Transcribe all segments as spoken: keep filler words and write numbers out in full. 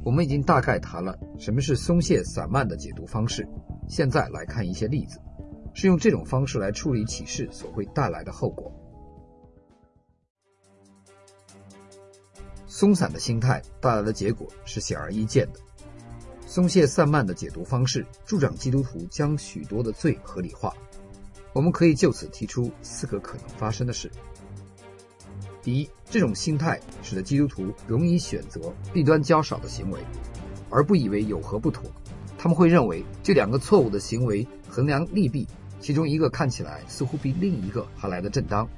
我们已经大概谈了什么是松懈散漫的解读方式，现在来看一些例子，是用这种方式来处理启示所会带来的后果。松散的心态带来的结果是显而易见的。松懈散漫的解读方式助长基督徒将许多的罪合理化。我们可以就此提出四个可能发生的事。第一，这种心态使得基督徒容易选择弊端较少的行为，而不以为有何不妥。他们会认为这两个错误的行为衡量利弊，其中一个看起来似乎比另一个还来得正当。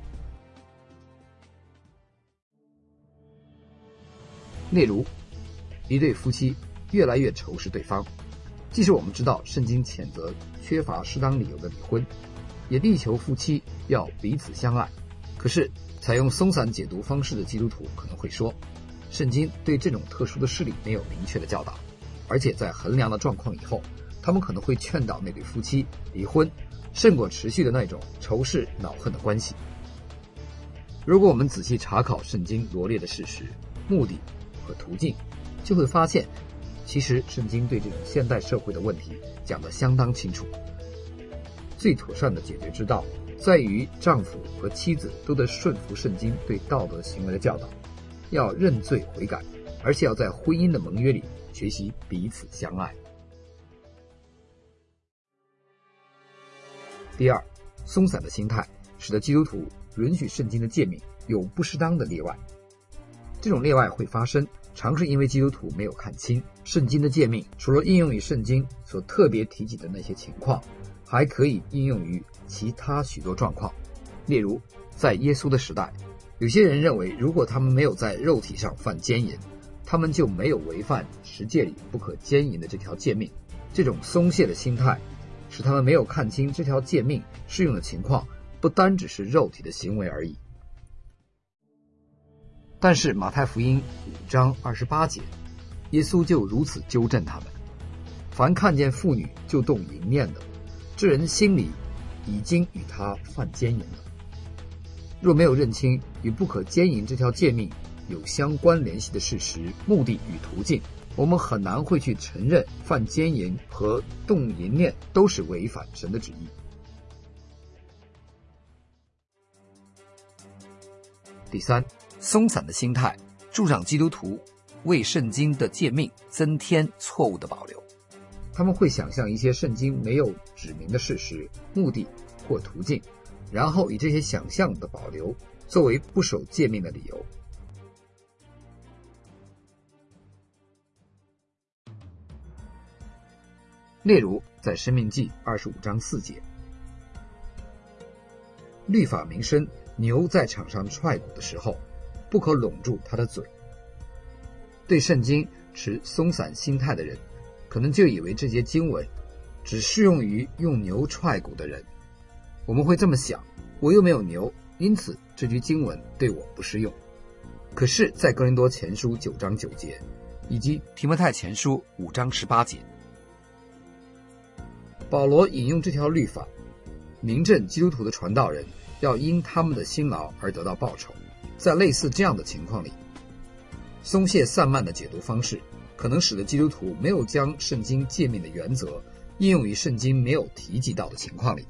例如，一对夫妻越来越仇视对方，即使我们知道圣经谴责缺乏适当理由的离婚，也力求夫妻要彼此相爱，可是采用松散解读方式的基督徒可能会说，圣经对这种特殊的事例没有明确的教导，而且在衡量了状况以后，他们可能会劝导那对夫妻离婚，胜过持续的那种仇视恼恨的关系。如果我们仔细查考圣经罗列的事实、目的和途径，就会发现其实圣经对这种现代社会的问题讲得相当清楚。最妥善的解决之道在于丈夫和妻子都得顺服圣经对道德行为的教导，要认罪悔改，而且要在婚姻的盟约里学习彼此相爱。第二，松散的心态使得基督徒允许圣经的诫命有不适当的例外。这种例外会发生，常是因为基督徒没有看清圣经的诫命，除了应用于圣经所特别提及的那些情况，还可以应用于其他许多状况。例如，在耶稣的时代，有些人认为如果他们没有在肉体上犯奸淫，他们就没有违反十诫里不可奸淫的这条诫命。这种松懈的心态使他们没有看清这条诫命适用的情况不单只是肉体的行为而已。但是马太福音五章二十八节，耶稣就如此纠正他们：凡看见妇女就动淫念的，这人心里已经与他犯奸淫了。若没有认清与不可奸淫这条诫命有相关联系的事实、目的与途径，我们很难会去承认犯奸淫和动淫念都是违反神的旨意。第三，松散的心态助长基督徒为圣经的诫命增添错误的保留。他们会想象一些圣经没有指明的事实、目的或途径，然后以这些想象的保留作为不守诫命的理由。例如，在申命记二十五章四节，律法名声，牛在场上踹鼓的时候，不可拢住他的嘴。对圣经持松散心态的人，可能就以为这节经文只适用于用牛踹鼓的人。我们会这么想，我又没有牛，因此这句经文对我不适用。可是在哥林多前书九章九节以及提摩太前书五章十八节，保罗引用这条律法，明证基督徒的传道人要因他们的辛劳而得到报酬。在类似这样的情况里，松懈散漫的解读方式可能使得基督徒没有将圣经诫命的原则应用于圣经没有提及到的情况里。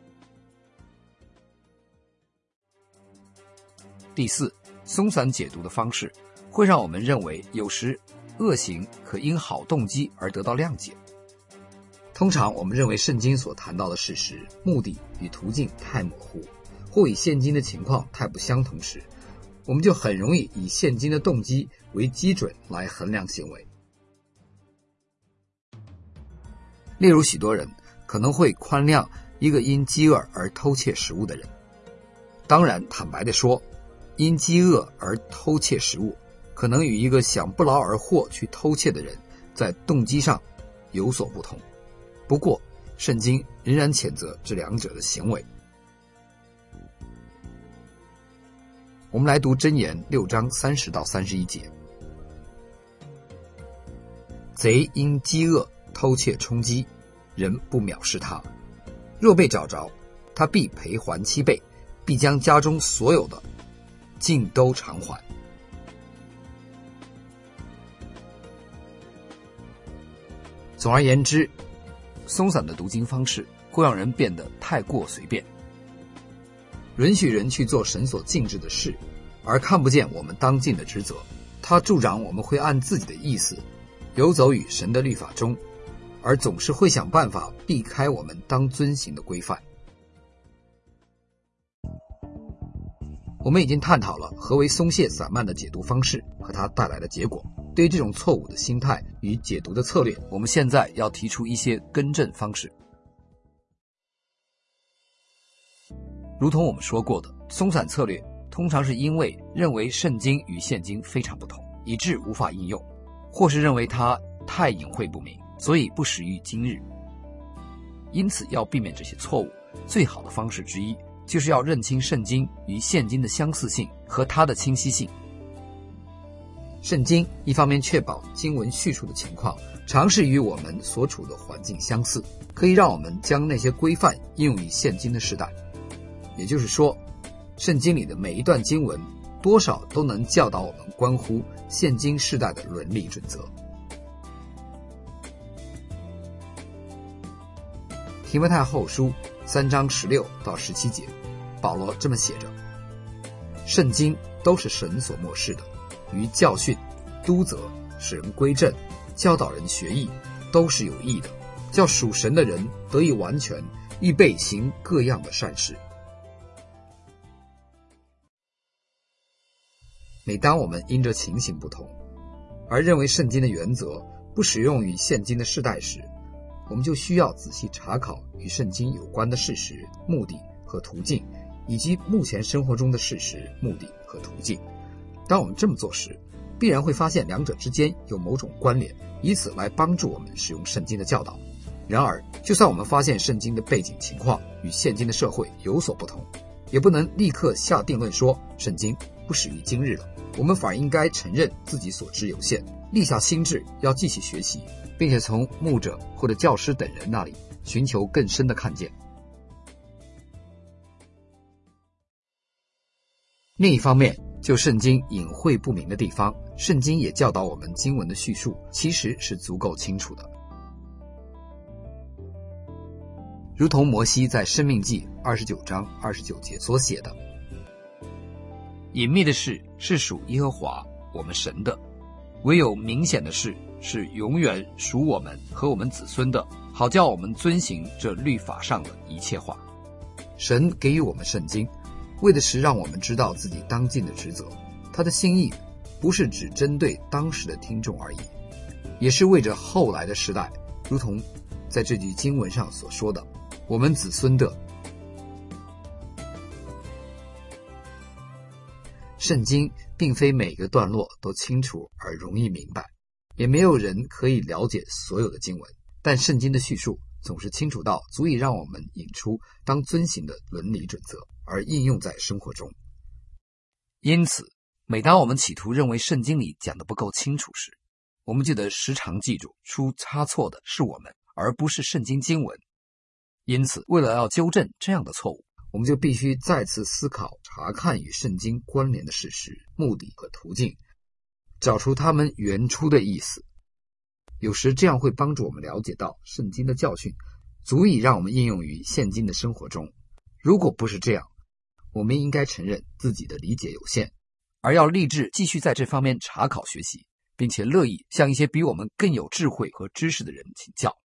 第四，松散解读的方式会让我们认为有时恶行可因好动机而得到谅解。通常我们认为圣经所谈到的事实、目的与途径太模糊，或与现今的情况太不相同时，我们就很容易以现今的动机为基准来衡量行为。例如，许多人可能会宽谅一个因饥饿而偷窃食物的人。当然，坦白地说，因饥饿而偷窃食物，可能与一个想不劳而获去偷窃的人在动机上有所不同。不过，圣经仍然谴责这两者的行为。我们来读箴言六章三十到三十一节。贼因饥饿偷窃充饥，人不藐视他。若被找着，他必赔还七倍，必将家中所有的尽都偿还。 总而言之，松散的读经方式会让人变得太过随便，允许人去做神所禁止的事，而看不见我们当尽的职责。它助长我们会按自己的意思游走于神的律法中，而总是会想办法避开我们当遵行的规范。我们已经探讨了何为松懈散漫的解读方式和它带来的结果。对于这种错误的心态与解读的策略，我们现在要提出一些更正方式。如同我们说过的，松散策略通常是因为认为圣经与现今非常不同，以致无法应用，或是认为它太隐晦不明，所以不适于今日。因此要避免这些错误，最好的方式之一就是要认清圣经与现今的相似性和它的清晰性。圣经一方面确保经文叙述的情况常是与我们所处的环境相似，可以让我们将那些规范应用于现今的时代。也就是说，圣经里的每一段经文多少都能教导我们关乎现今世代的伦理准则。提摩太后书三章十六到十七节，保罗这么写着：圣经都是神所默示的，于教训、督责、使人归正、教导人学义，都是有益的，叫属神的人得以完全，预备行各样的善事。每当我们因着情形不同，而认为圣经的原则不适用于现今的世代时，我们就需要仔细查考与圣经有关的事实、目的和途径，以及目前生活中的事实、目的和途径。当我们这么做时，必然会发现两者之间有某种关联，以此来帮助我们使用圣经的教导。然而，就算我们发现圣经的背景情况与现今的社会有所不同，也不能立刻下定论说圣经不适于今日了。我们反而应该承认自己所知有限，立下心志要继续学习，并且从牧者或者教师等人那里寻求更深的看见。另一方面，就圣经隐晦不明的地方，圣经也教导我们经文的叙述其实是足够清楚的。如同摩西在申命记二十九章二十九节所写的：隐秘的事是属耶和华我们神的，唯有明显的事是永远属我们和我们子孙的，好叫我们遵行这律法上的一切话。神给予我们圣经，为的是让我们知道自己当尽的职责。他的心意不是只针对当时的听众而已，也是为着后来的时代，如同在这句经文上所说的，我们子孙的。圣经并非每个段落都清楚而容易明白，也没有人可以了解所有的经文，但圣经的叙述总是清楚到足以让我们引出当遵行的伦理准则，而应用在生活中。因此，每当我们企图认为圣经里讲得不够清楚时，我们就得时常记住，出差错的是我们，而不是圣经经文。因此，为了要纠正这样的错误，我们就必须再次思考查看与圣经关联的事实、目的和途径，找出它们原初的意思。有时这样会帮助我们了解到圣经的教训足以让我们应用于现今的生活中。如果不是这样，我们应该承认自己的理解有限，而要立志继续在这方面查考学习，并且乐意向一些比我们更有智慧和知识的人请教。